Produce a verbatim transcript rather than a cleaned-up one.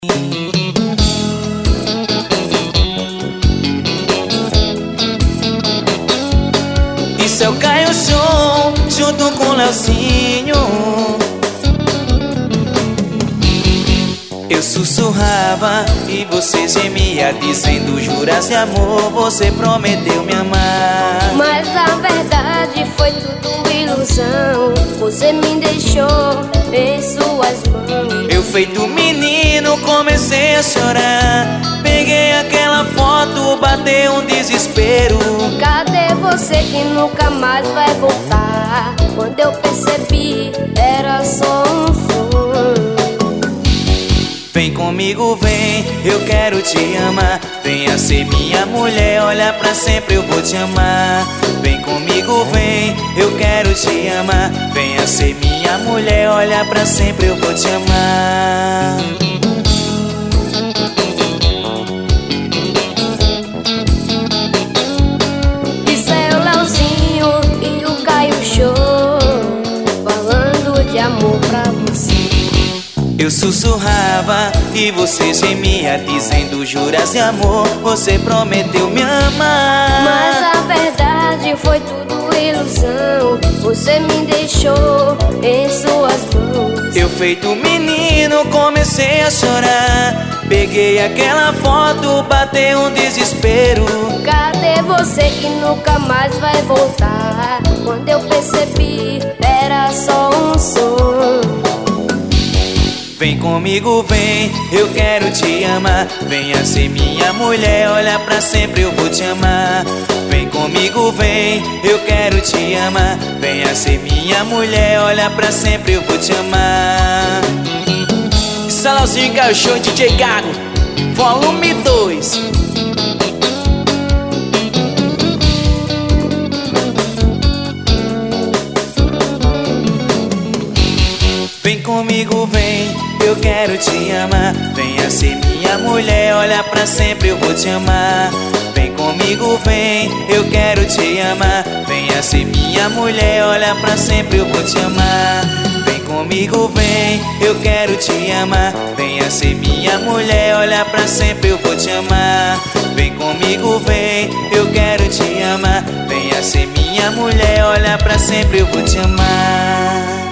Isso é o Caio Show, junto com o Leozinho. Eu sussurrava e você gemia, dizendo juras de amor, você prometeu me amar. Mas a verdade foi tudo ilusão, você me deixou em suas mãos. Eu feito menino comecei a chorar, peguei aquela foto, bateu um desespero. Cadê você que nunca mais vai voltar? Quando eu percebi, era só um sonho. Vem comigo, vem, eu quero te amar. Venha ser minha mulher, olha pra sempre, eu vou te amar. Vem comigo, vem, eu quero te amar. Venha ser minha mulher, olha pra sempre, eu vou te amar. Isso é o Leozinho e o Caio Show, falando de amor pra você. Eu sussurrava e você gemia, dizendo juras de amor, você prometeu me amar. Mas a verdade foi tudo ilusão, você me deixou em suas mãos. Eu feito menino comecei a chorar, peguei aquela foto, bateu um desespero. Cadê você que nunca mais vai voltar? Quando eu percebi, era só um sonho. Vem comigo, vem, eu quero te amar. Venha ser minha mulher, olha pra sempre, eu vou te amar. Vem comigo, vem, eu quero te amar. Venha ser minha mulher, olha pra sempre, eu vou te amar. Salãozinho Caio Show, D J Gago, volume dois. Vem comigo, vem, eu quero te amar. Venha ser minha mulher, olha pra sempre, eu vou te amar. Vem comigo, vem, eu quero te amar. Venha ser minha mulher, olha pra sempre, eu vou te amar. Vem comigo, vem, eu quero te amar. Venha ser minha mulher, olha pra sempre, eu vou te amar. Vem comigo, vem, eu quero te amar. Venha ser minha mulher, olha pra sempre, eu vou te amar.